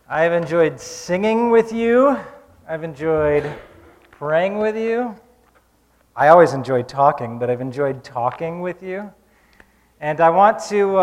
I've enjoyed singing with you. I've enjoyed praying with you. I always enjoy talking, but I've enjoyed talking with you. And I want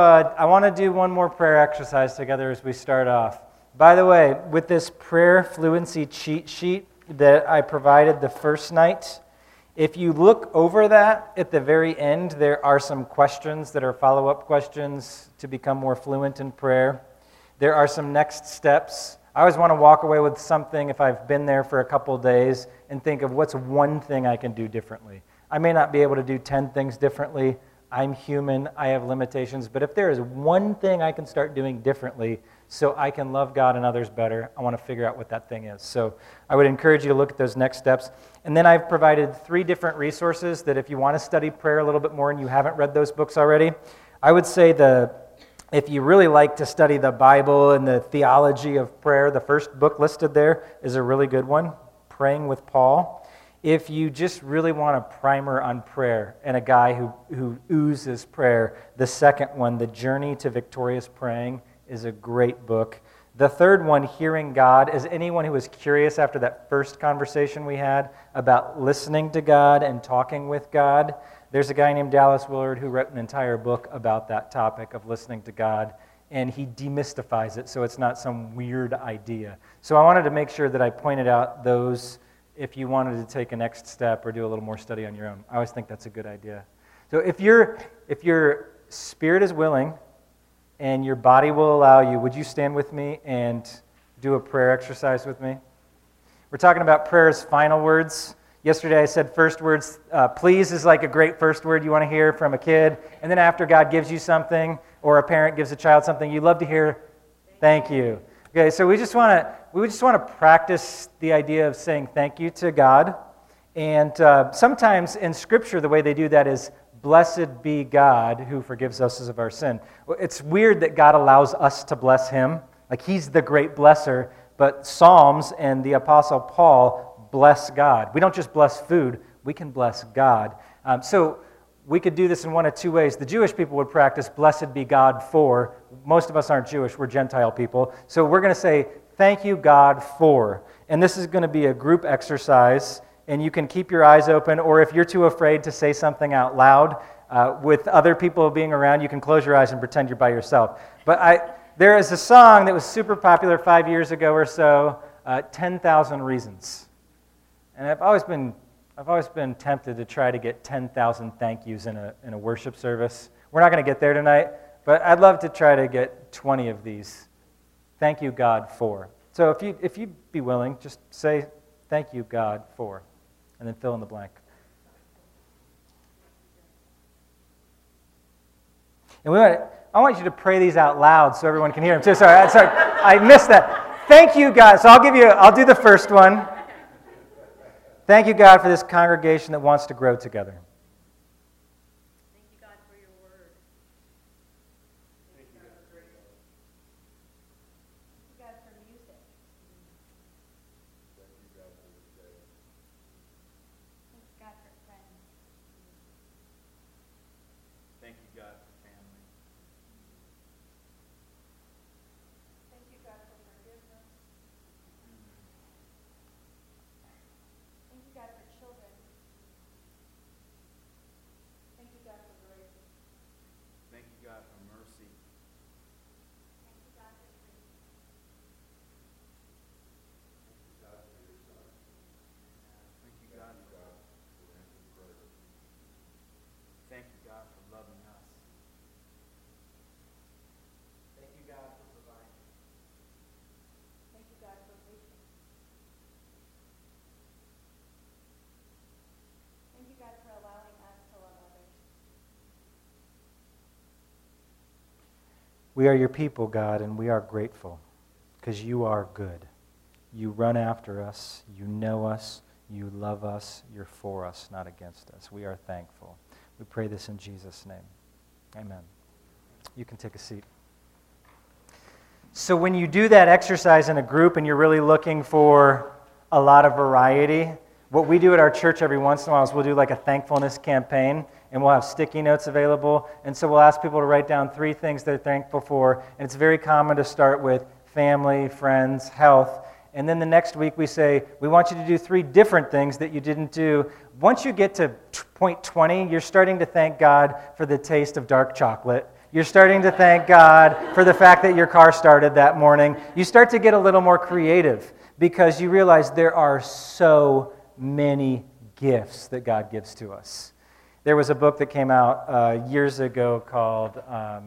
to do one more prayer exercise together as we start off. By the way, with this prayer fluency cheat sheet that I provided the first night, if you look over that at the very end, there are some questions that are follow-up questions to become more fluent in prayer. There are some next steps. I always want to walk away with something if I've been there for a couple days and think of what's one thing I can do differently. I may not be able to do 10 things differently. I'm human. I have limitations. But if there is one thing I can start doing differently so I can love God and others better, I want to figure out what that thing is. So I would encourage you to look at those next steps. And then I've provided 3 different resources that if you want to study prayer a little bit more and you haven't read those books already, I would say if you really like to study the Bible and the theology of prayer, the first book listed there is a really good one, Praying with Paul. If you just really want a primer on prayer and a guy who oozes prayer, the second one, The Journey to Victorious Praying, is a great book. The third one, Hearing God, is anyone who was curious after that first conversation we had about listening to God and talking with God. There's a guy named Dallas Willard who wrote an entire book about that topic of listening to God, and he demystifies it so it's not some weird idea. So I wanted to make sure that I pointed out those if you wanted to take a next step or do a little more study on your own. I always think that's a good idea. So if your spirit is willing and your body will allow you, would you stand with me and do a prayer exercise with me? We're talking about prayer's final words. Yesterday I said first words. Please is like a great first word you want to hear from a kid. And then after God gives you something or a parent gives a child something, you love to hear thank you. Okay, so we just want to practice the idea of saying thank you to God. And sometimes in Scripture, the way they do that is, blessed be God who forgives us of our sin. It's weird that God allows us to bless him. Like he's the great blesser. But Psalms and the Apostle Paul bless God. We don't just bless food, we can bless God. So we could do this in one of 2 ways. The Jewish people would practice, blessed be God for. Most of us aren't Jewish, we're Gentile people. So we're going to say, thank you, God, for. And this is going to be a group exercise, and you can keep your eyes open, or if you're too afraid to say something out loud, with other people being around, you can close your eyes and pretend you're by yourself. But there is a song that was super popular 5 years ago or so, 10,000 Reasons. And I've always been tempted to try to get 10,000 thank yous in a worship service. We're not going to get there tonight, but I'd love to try to get 20 of these. Thank you, God, for. So if you'd be willing, just say, thank you, God, for, and then fill in the blank. And I want you to pray these out loud so everyone can hear them too. Sorry, I missed that. Thank you, God. So I'll do the first one. Thank you, God, for this congregation that wants to grow together. Thank you, God, for your word. Thank you, God, for radio. Thank you, God, for music. Thank you, God, for this day. Thank you, God, for friends. Thank you, God, for family. Thank you, God, for forgiveness. Thank you, God, for children. Thank you, God, for grace. Thank you, God, for mercy. Thank you, God, for truth. Thank you, God, for your Son. Thank you, God, for answered prayer. Thank you, God, for loving us. Thank you, God, for providing. Thank you, God, for wisdom. Thank you, God, for allowing us to love others. We are your people, God, and we are grateful because you are good. You run after us, you know us, you love us, you're for us, not against us. We are thankful. We pray this in Jesus' name. Amen. You can take a seat. So when you do that exercise in a group and you're really looking for a lot of variety, what we do at our church every once in a while is we'll do like a thankfulness campaign, and we'll have sticky notes available. And so we'll ask people to write down 3 things they're thankful for. And it's very common to start with, family, friends, health. And then the next week we say, we want you to do 3 different things that you didn't do. Once you get to point 20, you're starting to thank God for the taste of dark chocolate. You're starting to thank God for the fact that your car started that morning. You start to get a little more creative because you realize there are so many gifts that God gives to us. There was a book that came out years ago called,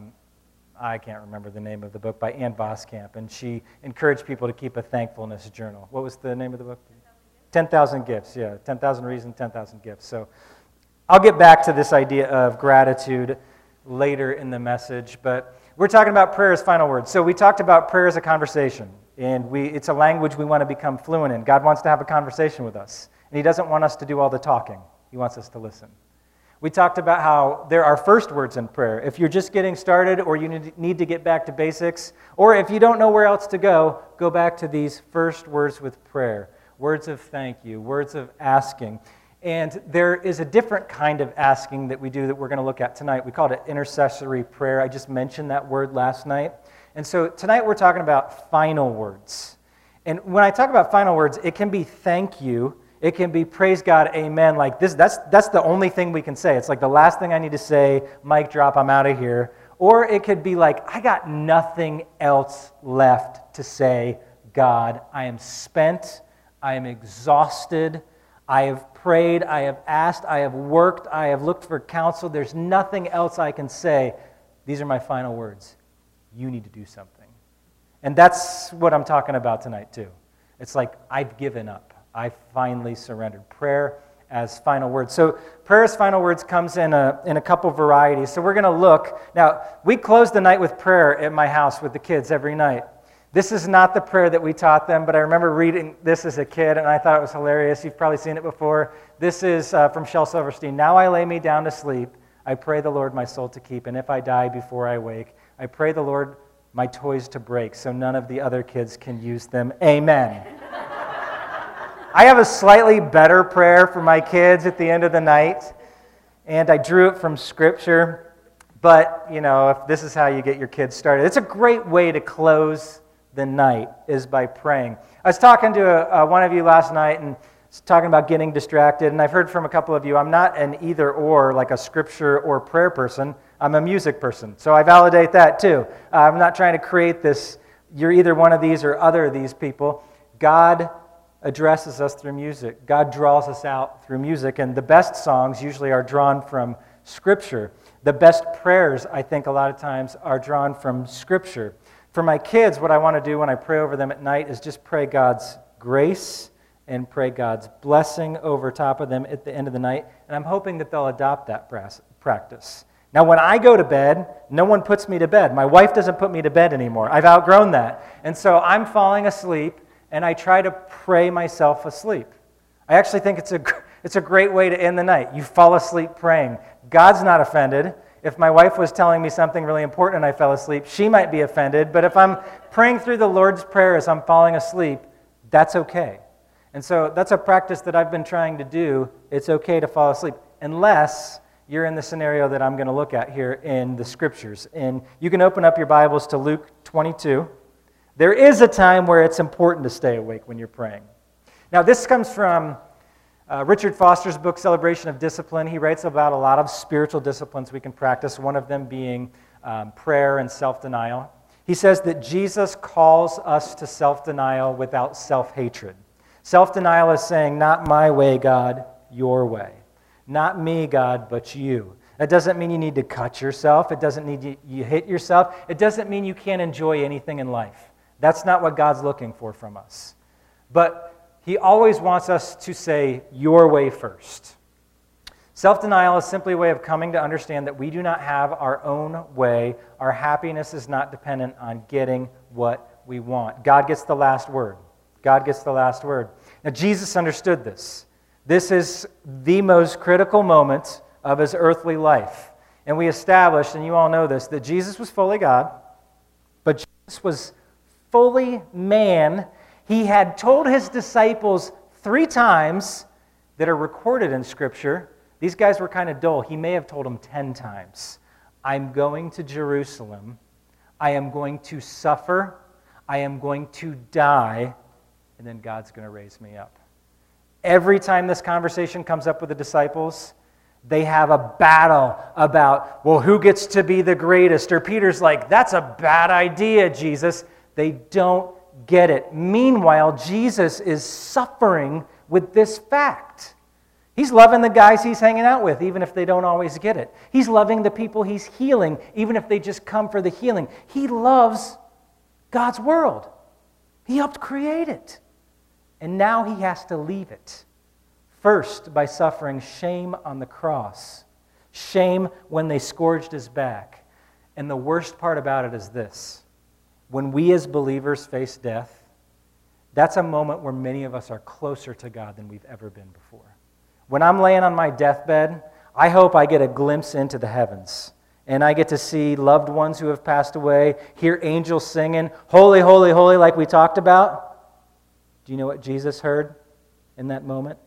I can't remember the name of the book, by Ann Voskamp, and she encouraged people to keep a thankfulness journal. What was the name of the book? 10,000 Gifts, yeah. 10,000 Reasons, 10,000 Gifts. So I'll get back to this idea of gratitude later in the message, but we're talking about prayer as final words. So we talked about prayer as a conversation, and it's a language we want to become fluent in. God wants to have a conversation with us, and He doesn't want us to do all the talking. He wants us to listen. We talked about how there are first words in prayer. If you're just getting started or you need to get back to basics, or if you don't know where else to go back to these first words with prayer. Words of thank you, words of asking. And there is a different kind of asking that we do that we're going to look at tonight. We call it intercessory prayer. I just mentioned that word last night. And so tonight we're talking about final words. And when I talk about final words, it can be thank you. It can be praise God, amen, like this. That's the only thing we can say. It's like the last thing I need to say, mic drop, I'm out of here. Or it could be like, I got nothing else left to say, God. I am spent, I am exhausted, I have prayed, I have asked, I have worked, I have looked for counsel. There's nothing else I can say. These are my final words. You need to do something. And that's what I'm talking about tonight too. It's like, I've given up. I finally surrendered. Prayer as final words. So prayer as final words comes in a couple varieties. So we're going to look. Now, we close the night with prayer at my house with the kids every night. This is not the prayer that we taught them, but I remember reading this as a kid, and I thought it was hilarious. You've probably seen it before. This is from Shel Silverstein. Now I lay me down to sleep. I pray the Lord my soul to keep, and if I die before I wake, I pray the Lord my toys to break, so none of the other kids can use them. Amen. I have a slightly better prayer for my kids at the end of the night, and I drew it from Scripture. But, if this is how you get your kids started, it's a great way to close the night is by praying. I was talking to one of you last night and talking about getting distracted, and I've heard from a couple of you, I'm not an either-or, like a Scripture or prayer person. I'm a music person, so I validate that too. I'm not trying to create this, you're either one of these or other of these people. God addresses us through music. God draws us out through music, and the best songs usually are drawn from Scripture. The best prayers, I think, a lot of times are drawn from Scripture. For my kids, what I want to do when I pray over them at night is just pray God's grace and pray God's blessing over top of them at the end of the night, and I'm hoping that they'll adopt that practice. Now, when I go to bed, no one puts me to bed. My wife doesn't put me to bed anymore. I've outgrown that. And so I'm falling asleep, and I try to pray myself asleep. I actually think it's a great way to end the night. You fall asleep praying. God's not offended. If my wife was telling me something really important and I fell asleep, she might be offended. But if I'm praying through the Lord's Prayer as I'm falling asleep, that's okay. And so that's a practice that I've been trying to do. It's okay to fall asleep, unless you're in the scenario that I'm going to look at here in the Scriptures. And you can open up your Bibles to Luke 22. There is a time where it's important to stay awake when you're praying. Now, this comes from Richard Foster's book, Celebration of Discipline. He writes about a lot of spiritual disciplines we can practice, one of them being prayer and self-denial. He says that Jesus calls us to self-denial without self-hatred. Self-denial is saying, not my way, God, your way. Not me, God, but you. That doesn't mean you need to cut yourself. It doesn't mean you hit yourself. It doesn't mean you can't enjoy anything in life. That's not what God's looking for from us. But He always wants us to say, your way first. Self-denial is simply a way of coming to understand that we do not have our own way. Our happiness is not dependent on getting what we want. God gets the last word. God gets the last word. Now, Jesus understood this. This is the most critical moment of His earthly life. And we established, and you all know this, that Jesus was fully God, but Jesus was fully man. He had told His disciples 3 times that are recorded in Scripture. These guys were kind of dull. He may have told them 10 times. I'm going to Jerusalem. I am going to suffer. I am going to die, and then God's going to raise me up. Every time this conversation comes up with the disciples, they have a battle about, well, who gets to be the greatest? Or Peter's like, that's a bad idea, Jesus. They don't get it. Meanwhile, Jesus is suffering with this fact. He's loving the guys he's hanging out with, even if they don't always get it. He's loving the people he's healing, even if they just come for the healing. He loves God's world. He helped create it. And now he has to leave it. First, by suffering shame on the cross. Shame when they scourged his back. And the worst part about it is this. When we as believers face death, that's a moment where many of us are closer to God than we've ever been before. When I'm laying on my deathbed, I hope I get a glimpse into the heavens. And I get to see loved ones who have passed away, hear angels singing, holy, holy, holy, like we talked about. Do you know what Jesus heard in that moment?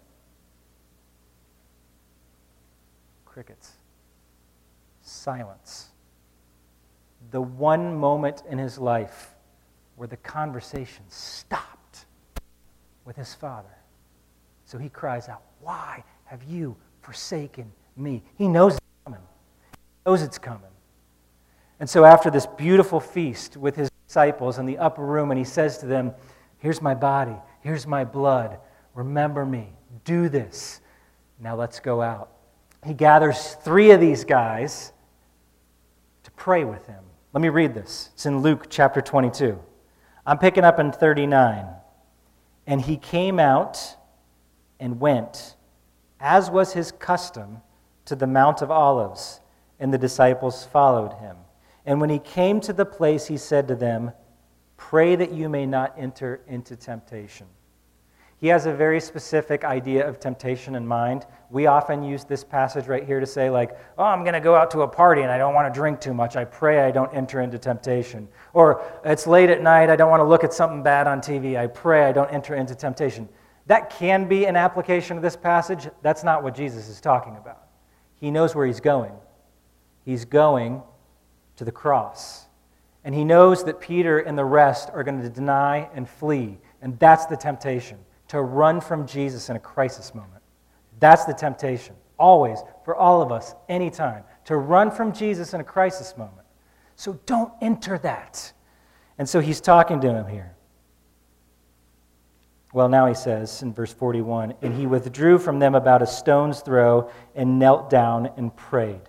Crickets. Silence. The one moment in his life where the conversation stopped with his Father. So he cries out, why have you forsaken me? He knows it's coming. He knows it's coming. And so after this beautiful feast with his disciples in the upper room, and he says to them, here's my body, here's my blood, remember me, do this. Now let's go out. He gathers 3 of these guys to pray with him. Let me read this. It's in Luke chapter 22. I'm picking up in 39. And he came out and went, as was his custom, to the Mount of Olives, and the disciples followed him. And when he came to the place, he said to them, pray that you may not enter into temptation. He has a very specific idea of temptation in mind. We often use this passage right here to say, like, oh, I'm going to go out to a party and I don't want to drink too much. I pray I don't enter into temptation. Or it's late at night, I don't want to look at something bad on TV. I pray I don't enter into temptation. That can be an application of this passage. That's not what Jesus is talking about. He knows where he's going. He's going to the cross. And he knows that Peter and the rest are going to deny and flee. And that's the temptation. To run from Jesus in a crisis moment. That's the temptation, always, for all of us, anytime, to run from Jesus in a crisis moment. So don't enter that. And so he's talking to him here. Well, now he says in verse 41, and he withdrew from them about a stone's throw and knelt down and prayed.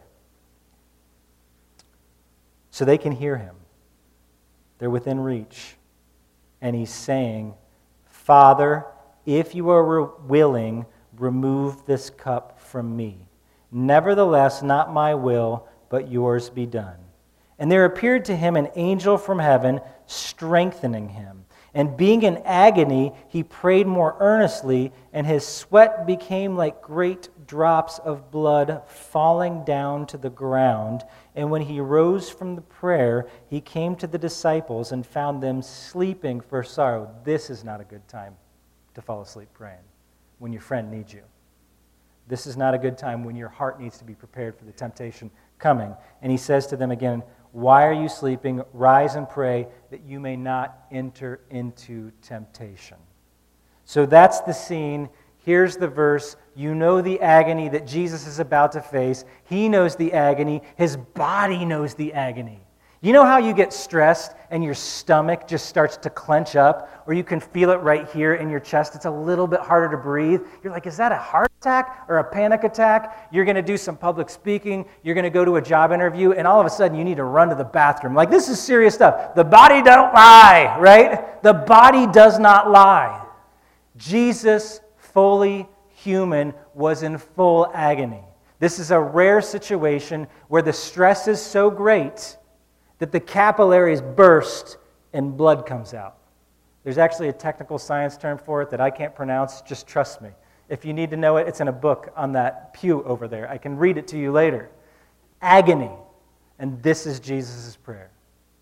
So they can hear him. They're within reach. And he's saying, Father, if you are willing, remove this cup from me. Nevertheless, not my will, but yours be done. And there appeared to him an angel from heaven, strengthening him. And being in agony, he prayed more earnestly, and his sweat became like great drops of blood falling down to the ground. And when he rose from the prayer, he came to the disciples and found them sleeping for sorrow. This is not a good time to fall asleep praying when your friend needs you. This is not a good time when your heart needs to be prepared for the temptation coming. And he says to them again, why are you sleeping? Rise and pray that you may not enter into temptation. So that's the scene. Here's the verse. You know the agony that Jesus is about to face. He knows the agony. His body knows the agony. You know how you get stressed and your stomach just starts to clench up, or you can feel it right here in your chest? It's a little bit harder to breathe. You're like, is that a heart attack or a panic attack? You're going to do some public speaking. You're going to go to a job interview, and all of a sudden you need to run to the bathroom. Like, this is serious stuff. The body don't lie, right? The body does not lie. Jesus, fully human, was in full agony. This is a rare situation where the stress is so great that the capillaries burst and blood comes out. There's actually a technical science term for it that I can't pronounce. Just trust me. If you need to know it, it's in a book on that pew over there. I can read it to you later. Agony. And this is Jesus' prayer.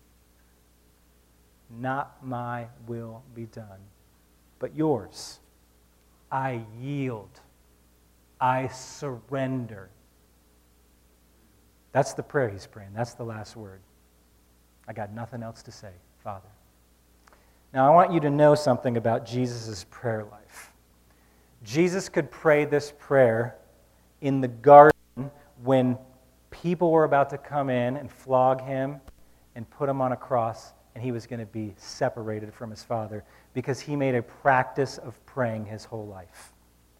Not my will be done, but yours. I yield. I surrender. That's the prayer he's praying. That's the last word. I got nothing else to say, Father. Now, I want you to know something about Jesus' prayer life. Jesus could pray this prayer in the garden when people were about to come in and flog him and put him on a cross, and he was going to be separated from his Father because he made a practice of praying his whole life.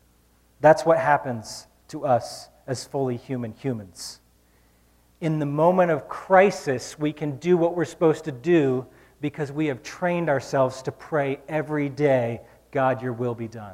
That's what happens to us as fully human humans. In the moment of crisis, we can do what we're supposed to do because we have trained ourselves to pray every day, God, your will be done.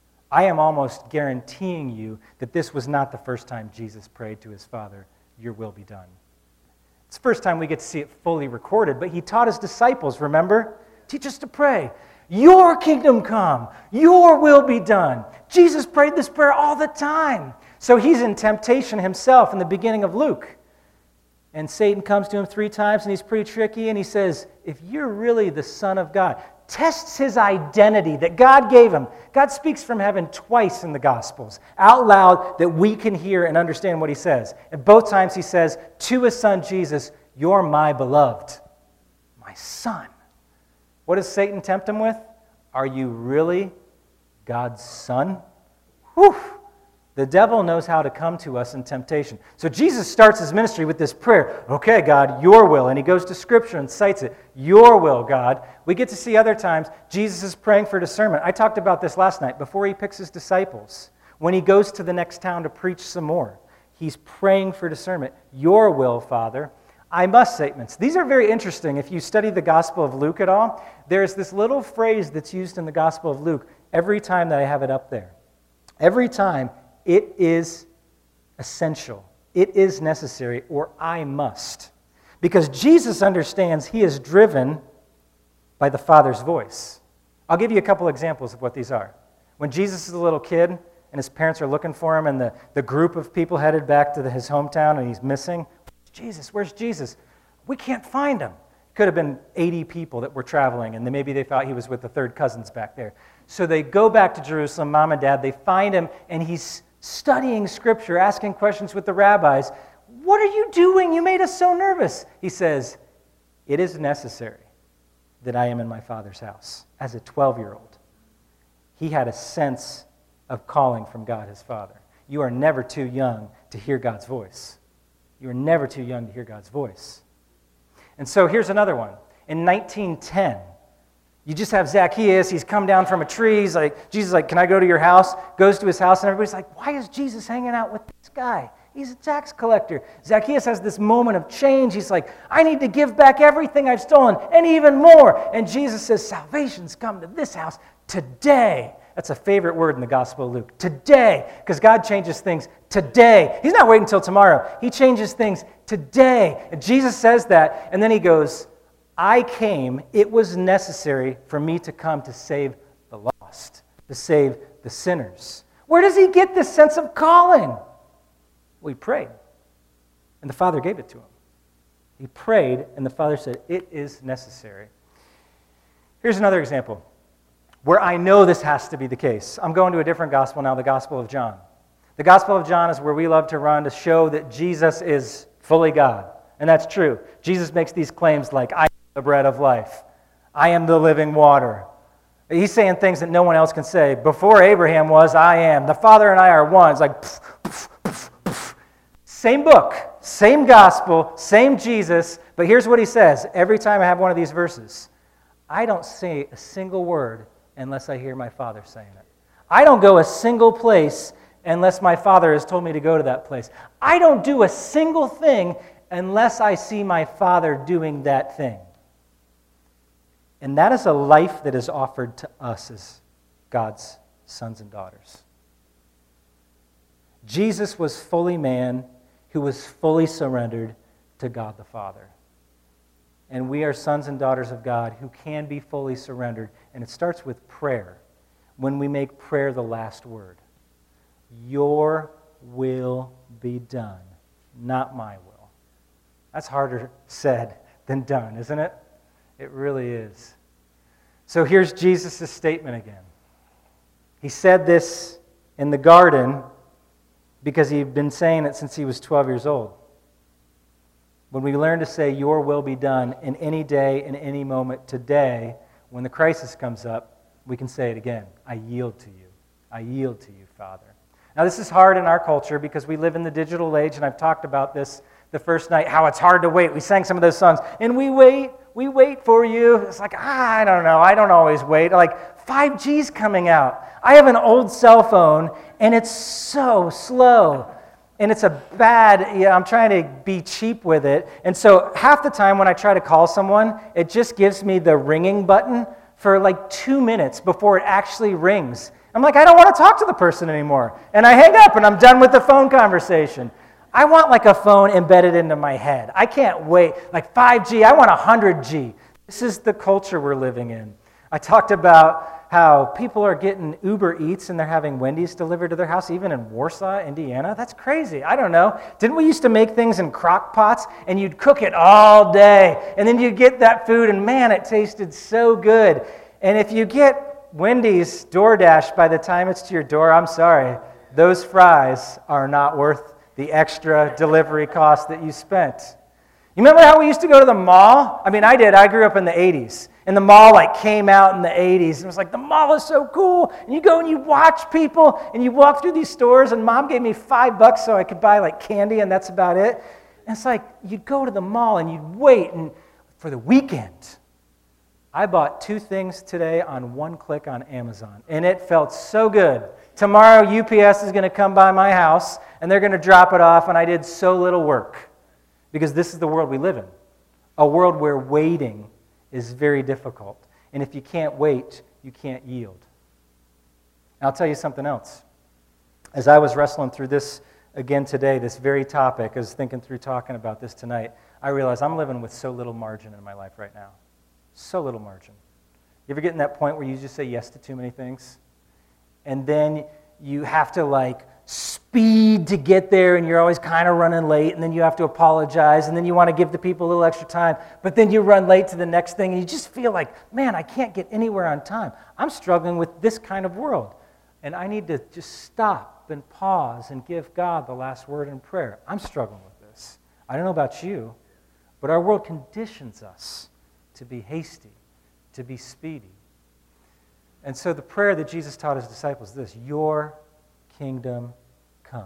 I am almost guaranteeing you that this was not the first time Jesus prayed to his Father, your will be done. It's the first time we get to see it fully recorded, but he taught his disciples, remember? Teach us to pray. Your kingdom come, your will be done. Jesus prayed this prayer all the time. So he's in temptation himself in the beginning of Luke. And Satan comes to him 3 times, and he's pretty tricky, and he says, if you're really the Son of God, tests his identity that God gave him. God speaks from heaven twice in the Gospels, out loud, that we can hear and understand what he says. And both times he says to his son Jesus, you're my beloved, my son. What does Satan tempt him with? Are you really God's son? Whew! The devil knows how to come to us in temptation. So Jesus starts his ministry with this prayer. Okay, God, your will. And he goes to Scripture and cites it. Your will, God. We get to see other times Jesus is praying for discernment. I talked about this last night before he picks his disciples. When he goes to the next town to preach some more, he's praying for discernment. Your will, Father. I must statements. These are very interesting. If you study the Gospel of Luke at all, there's this little phrase that's used in the Gospel of Luke every time that I have it up there. Every time, it is essential, it is necessary, or I must. Because Jesus understands he is driven by the Father's voice. I'll give you a couple examples of what these are. When Jesus is a little kid and his parents are looking for him and the group of people headed back to his hometown and he's missing, where's Jesus? We can't find him. Could have been 80 people that were traveling, and then maybe they thought he was with the third cousins back there. So they go back to Jerusalem, mom and dad, they find him, and he's studying Scripture, asking questions with the rabbis. What are you doing? You made us so nervous. He says, it is necessary that I am in my Father's house. As a 12-year-old, he had a sense of calling from God, his Father. You are never too young to hear God's voice. You are never too young to hear God's voice. And so here's another one. In 1910, you just have Zacchaeus. He's come down from a tree. He's like, Jesus is like, can I go to your house? Goes to his house, and everybody's like, why is Jesus hanging out with this guy? He's a tax collector. Zacchaeus has this moment of change. He's like, I need to give back everything I've stolen, and even more. And Jesus says, salvation's come to this house today. That's a favorite word in the Gospel of Luke. Today. Because God changes things today. He's not waiting until tomorrow. He changes things today. And Jesus says that, and then he goes, I came, it was necessary for me to come to save the lost, to save the sinners. Where does he get this sense of calling? Well, he prayed, and the Father gave it to him. He prayed, and the Father said, it is necessary. Here's another example where I know this has to be the case. I'm going to a different gospel now, the Gospel of John. The Gospel of John is where we love to run to show that Jesus is fully God, and that's true. Jesus makes these claims like, I am the bread of life. I am the living water. He's saying things that no one else can say. Before Abraham was, I am. The Father and I are one. It's like, pff, pff, pff, pff. Same book, same gospel, same Jesus, but here's what he says every time I have one of these verses. I don't say a single word unless I hear my Father saying it. I don't go a single place unless my Father has told me to go to that place. I don't do a single thing unless I see my Father doing that thing. And that is a life that is offered to us as God's sons and daughters. Jesus was fully man who was fully surrendered to God the Father. And we are sons and daughters of God who can be fully surrendered. And it starts with prayer, when we make prayer the last word. Your will be done, not my will. That's harder said than done, isn't it? It really is. So here's Jesus' statement again. He said this in the garden because he'd been saying it since he was 12 years old. When we learn to say, your will be done in any day, in any moment, today, when the crisis comes up, we can say it again. I yield to you. I yield to you, Father. Now, this is hard in our culture because we live in the digital age, and I've talked about this the first night, how it's hard to wait. We sang some of those songs, and we wait for you. It's like, I don't know, I don't always wait. Like, 5G's coming out. I have an old cell phone, and it's so slow. And it's I'm trying to be cheap with it. And so half the time when I try to call someone, it just gives me the ringing button for like 2 minutes before it actually rings. I'm like, I don't want to talk to the person anymore. And I hang up and I'm done with the phone conversation. I want like a phone embedded into my head. I can't wait. Like 5G, I want 100G. This is the culture we're living in. I talked about how people are getting Uber Eats and they're having Wendy's delivered to their house, even in Warsaw, Indiana. That's crazy. I don't know. Didn't we used to make things in crock pots and you'd cook it all day and then you'd get that food and man, it tasted so good. And if you get Wendy's DoorDash by the time it's to your door, I'm sorry, those fries are not worth the extra delivery cost that you spent. You remember how we used to go to the mall? I mean, I did. I grew up in the 80s. And the mall like came out in the 80s. It was like, the mall is so cool. And you go and you watch people and you walk through these stores and Mom gave me $5 so I could buy like candy and that's about it. And it's like you'd go to the mall and you'd wait and for the weekend. I bought 2 things today on 1 click on Amazon. And it felt so good. Tomorrow UPS is going to come by my house and they're going to drop it off and I did so little work. Because this is the world we live in. A world where waiting is very difficult. And if you can't wait, you can't yield. And I'll tell you something else. As I was wrestling through this again today, this very topic, I was thinking through talking about this tonight, I realized I'm living with so little margin in my life right now. So little margin. You ever get in that point where you just say yes to too many things? And then you have to like speed to get there and you're always kind of running late and then you have to apologize and then you want to give the people a little extra time, but then you run late to the next thing and you just feel like, man, I can't get anywhere on time. I'm struggling with this kind of world and I need to just stop and pause and give God the last word in prayer. I'm struggling with this. I don't know about you, but our world conditions us to be hasty, to be speedy. And so the prayer that Jesus taught his disciples is this: your kingdom come.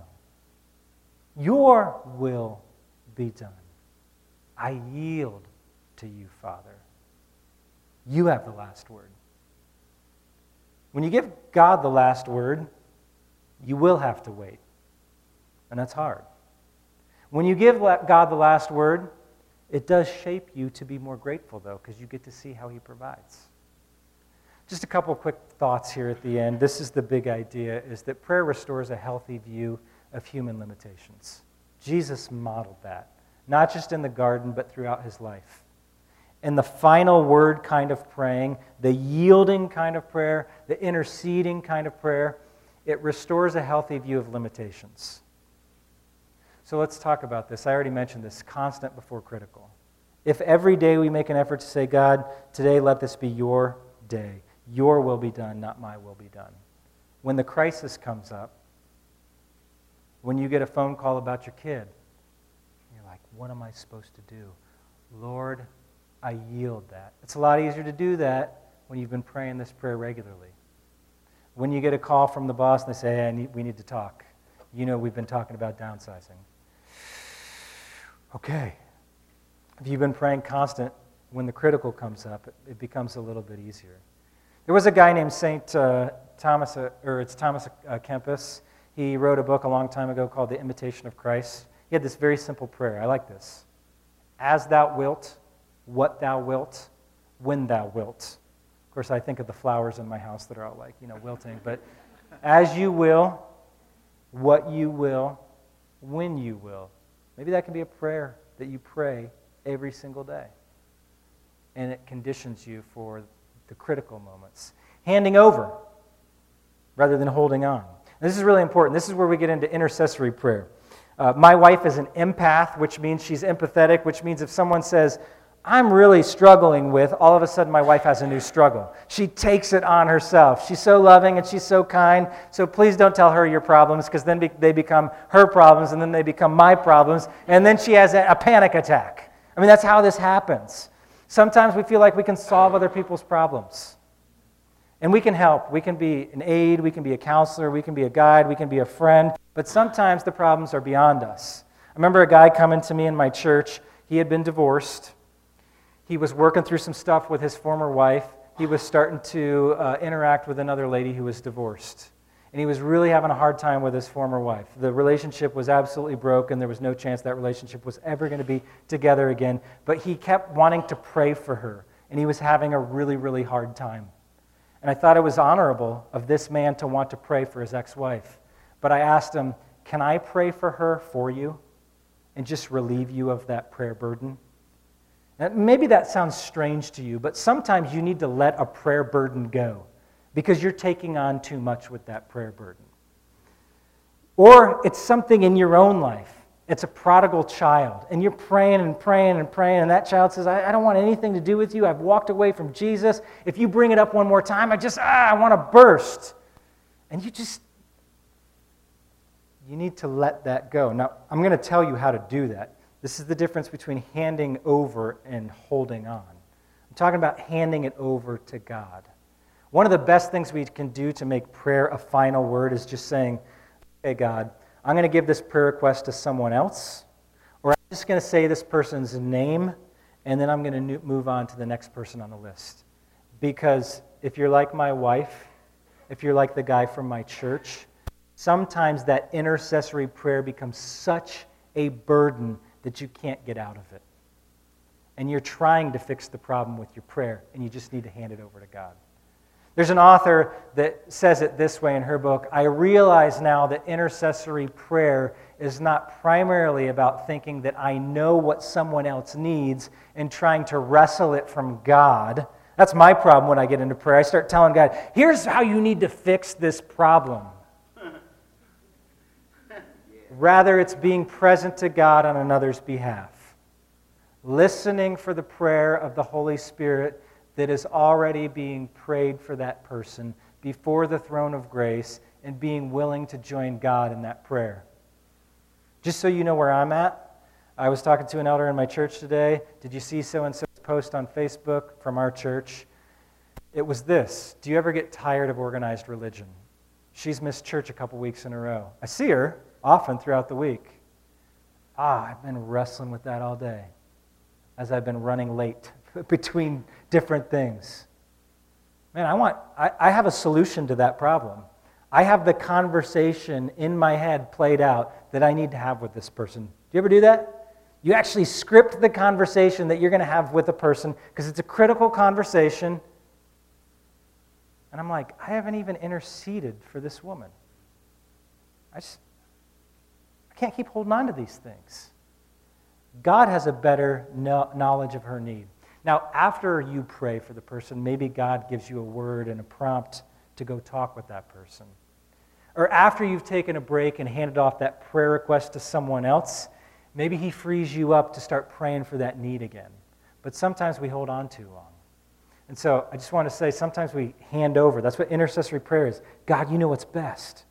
Your will be done. I yield to you, Father. You have the last word. When you give God the last word, you will have to wait. And that's hard. When you give God the last word, it does shape you to be more grateful, though, because you get to see how he provides. Just a couple of quick thoughts here at the end. This is the big idea, is that prayer restores a healthy view of human limitations. Jesus modeled that, not just in the garden, but throughout his life. And the final word kind of praying, the yielding kind of prayer, the interceding kind of prayer, it restores a healthy view of limitations. So let's talk about this. I already mentioned this, constant before critical. If every day we make an effort to say, God, today let this be your day. Your will be done, not my will be done. When the crisis comes up, when you get a phone call about your kid, you're like, what am I supposed to do? Lord, I yield that. It's a lot easier to do that when you've been praying this prayer regularly. When you get a call from the boss and they say, hey, we need to talk. You know we've been talking about downsizing. Okay. If you've been praying constant, when the critical comes up, it becomes a little bit easier. There was a guy named Thomas Kempis. He wrote a book a long time ago called The Imitation of Christ. He had this very simple prayer. I like this. As thou wilt, what thou wilt, when thou wilt. Of course, I think of the flowers in my house that are all like, wilting. But as you will, what you will, when you will. Maybe that can be a prayer that you pray every single day. And it conditions you for the critical moments. Handing over rather than holding on. And this is really important. This is where we get into intercessory prayer. My wife is an empath, which means she's empathetic, which means if someone says, I'm really struggling with, all of a sudden my wife has a new struggle. She takes it on herself. She's so loving and she's so kind, so please don't tell her your problems, because then they become her problems and then they become my problems, and then she has a panic attack. I mean, that's how this happens. Sometimes we feel like we can solve other people's problems. And we can help. We can be an aid, we can be a counselor, we can be a guide, we can be a friend. But sometimes the problems are beyond us. I remember a guy coming to me in my church. He had been divorced. He was working through some stuff with his former wife. He was starting to interact with another lady who was divorced. And he was really having a hard time with his former wife. The relationship was absolutely broken. There was no chance that relationship was ever going to be together again. But he kept wanting to pray for her. And he was having a really, really hard time. And I thought it was honorable of this man to want to pray for his ex-wife. But I asked him, can I pray for her for you and just relieve you of that prayer burden? And maybe that sounds strange to you, but sometimes you need to let a prayer burden go because you're taking on too much with that prayer burden. Or it's something in your own life. It's a prodigal child, and you're praying and praying and praying, and that child says, I don't want anything to do with you. I've walked away from Jesus. If you bring it up one more time, I want to burst. And you need to let that go. Now, I'm going to tell you how to do that. This is the difference between handing over and holding on. I'm talking about handing it over to God. One of the best things we can do to make prayer a final word is just saying, okay, God, I'm going to give this prayer request to someone else, or I'm just going to say this person's name, and then I'm going to move on to the next person on the list. Because if you're like my wife, if you're like the guy from my church, sometimes that intercessory prayer becomes such a burden that you can't get out of it. And you're trying to fix the problem with your prayer, and you just need to hand it over to God. There's an author that says it this way in her book: I realize now that intercessory prayer is not primarily about thinking that I know what someone else needs and trying to wrestle it from God. That's my problem when I get into prayer. I start telling God, here's how you need to fix this problem. Rather, it's being present to God on another's behalf. Listening for the prayer of the Holy Spirit that is already being prayed for that person before the throne of grace and being willing to join God in that prayer. Just so you know where I'm at, I was talking to an elder in my church today. Did you see so-and-so's post on Facebook from our church? It was this: do you ever get tired of organized religion? She's missed church a couple weeks in a row. I see her often throughout the week. I've been wrestling with that all day as I've been running late between different things. Man, I have a solution to that problem. I have the conversation in my head played out that I need to have with this person. Do you ever do that? You actually script the conversation that you're going to have with a person because it's a critical conversation. And I'm like, I haven't even interceded for this woman. I can't keep holding on to these things. God has a better knowledge of her need. Now, after you pray for the person, maybe God gives you a word and a prompt to go talk with that person. Or after you've taken a break and handed off that prayer request to someone else, maybe he frees you up to start praying for that need again. But sometimes we hold on too long. And so I just want to say, sometimes we hand over. That's what intercessory prayer is. God, you know what's best.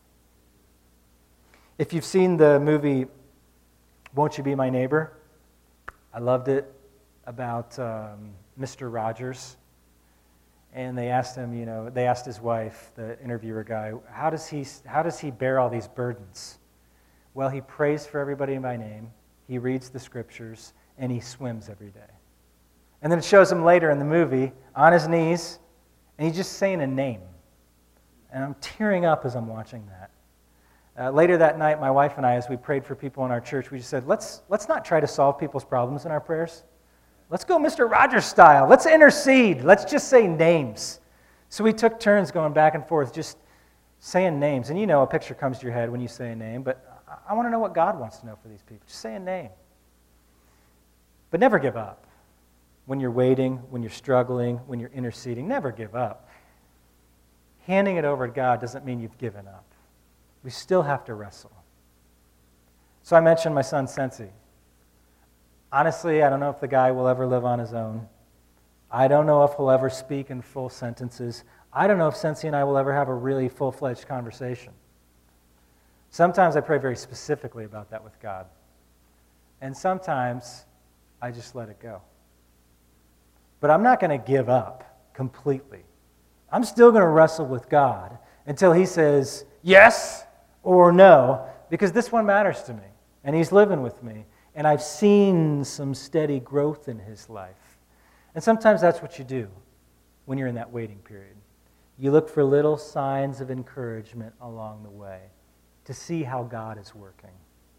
If you've seen the movie Won't You Be My Neighbor? I loved it, about Mr. Rogers. And they asked him, they asked his wife, the interviewer guy, how does he bear all these burdens? Well, he prays for everybody by name, he reads the scriptures, and he swims every day. And then it shows him later in the movie on his knees, and he's just saying a name. And I'm tearing up as I'm watching that. Later that night, my wife and I, as we prayed for people in our church, we just said, let's not try to solve people's problems in our prayers. Let's go Mr. Rogers style. Let's intercede. Let's just say names. So we took turns going back and forth, just saying names. And a picture comes to your head when you say a name, but I want to know what God wants to know for these people. Just say a name. But never give up. When you're waiting, when you're struggling, when you're interceding, never give up. Handing it over to God doesn't mean you've given up. We still have to wrestle. So I mentioned my son, Sensi. Honestly, I don't know if the guy will ever live on his own. I don't know if he'll ever speak in full sentences. I don't know if Sensi and I will ever have a really full-fledged conversation. Sometimes I pray very specifically about that with God. And sometimes I just let it go. but I'm not going to give up completely. I'm still going to wrestle with God until he says yes or no, because this one matters to me, and he's living with me, and I've seen some steady growth in his life. And sometimes that's what you do when you're in that waiting period. You look for little signs of encouragement along the way to see how God is working.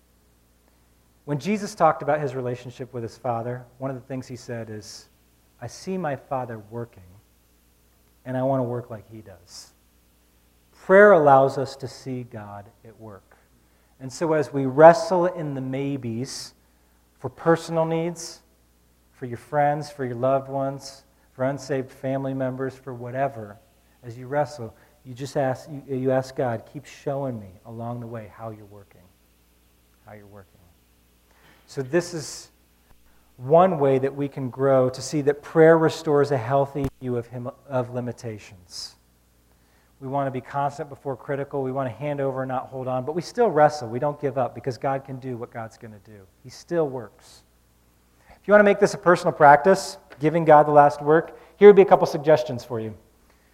When Jesus talked about his relationship with his Father, one of the things he said is, I see my Father working, and I want to work like he does. Prayer allows us to see God at work. And so as we wrestle in the maybes for personal needs, for your friends, for your loved ones, for unsaved family members, for whatever, as you wrestle, you just ask, you ask God, keep showing me along the way how you're working. How you're working. So this is one way that we can grow to see that prayer restores a healthy view of limitations. We want to be constant before critical. We want to hand over and not hold on. But we still wrestle. We don't give up because God can do what God's going to do. He still works. If you want to make this a personal practice, giving God the last work, here would be a couple suggestions for you.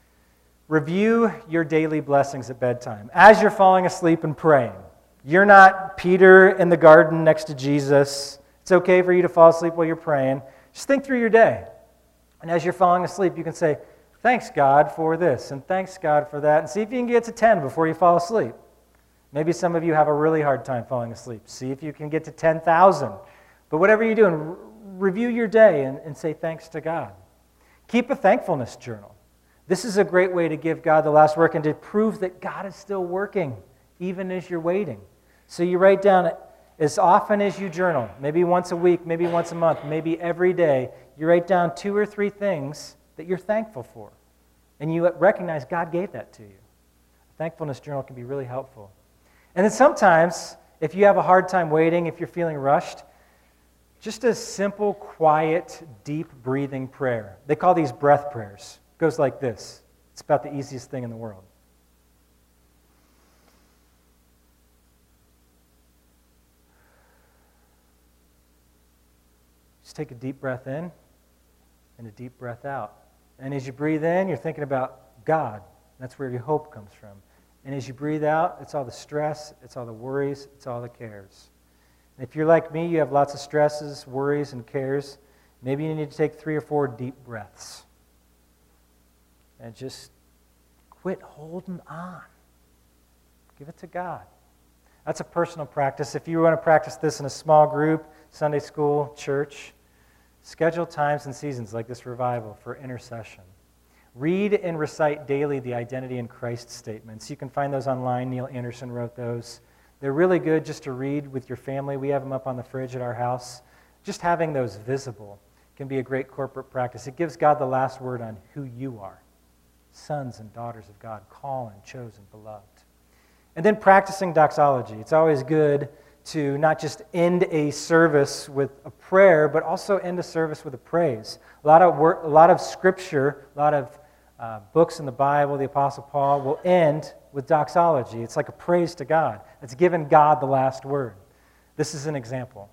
Review your daily blessings at bedtime. As you're falling asleep and praying, you're not Peter in the garden next to Jesus. It's okay for you to fall asleep while you're praying. Just think through your day. And as you're falling asleep, you can say, thanks, God, for this, and thanks, God, for that, and see if you can get to 10 before you fall asleep. Maybe some of you have a really hard time falling asleep. See if you can get to 10,000. But whatever you're doing, review your day and say thanks to God. Keep a thankfulness journal. This is a great way to give God the last work and to prove that God is still working, even as you're waiting. So you write down as often as you journal, maybe once a week, maybe once a month, maybe every day, you write down 2 or 3 things that you're thankful for. And you recognize God gave that to you. A thankfulness journal can be really helpful. And then sometimes, if you have a hard time waiting, if you're feeling rushed, just a simple, quiet, deep breathing prayer. They call these breath prayers. It goes like this. It's about the easiest thing in the world. Just take a deep breath in and a deep breath out. And as you breathe in, you're thinking about God. That's where your hope comes from. And as you breathe out, it's all the stress, it's all the worries, it's all the cares. And if you're like me, you have lots of stresses, worries, and cares, maybe you need to take 3 or 4 deep breaths. And just quit holding on. Give it to God. That's a personal practice. If you want to practice this in a small group, Sunday school, church, schedule times and seasons like this revival for intercession. Read and recite daily the identity in Christ statements. You can find those online. Neil Anderson wrote those. They're really good just to read with your family. We have them up on the fridge at our house. Just having those visible can be a great corporate practice. It gives God the last word on who you are. Sons and daughters of God, called and chosen, beloved. And then practicing doxology. It's always good to not just end a service with a prayer, but also end a service with a praise. A lot of scripture, a lot of books in the Bible, the Apostle Paul, will end with doxology. It's like a praise to God. It's giving God the last word. This is an example.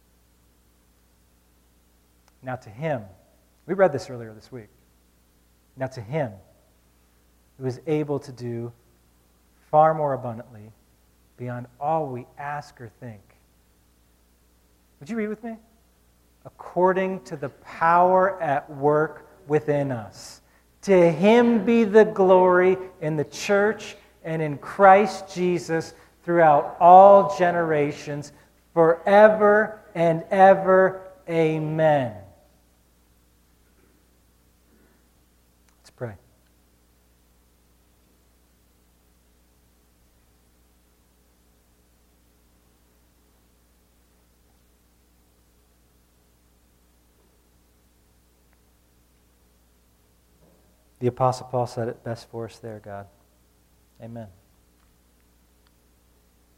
Now to him, we read this earlier this week. Now to him who is able to do far more abundantly beyond all we ask or think. Would you read with me? According to the power at work within us. To him be the glory in the church and in Christ Jesus throughout all generations, forever and ever. Amen. Let's pray. The Apostle Paul said it best for us there, God. Amen.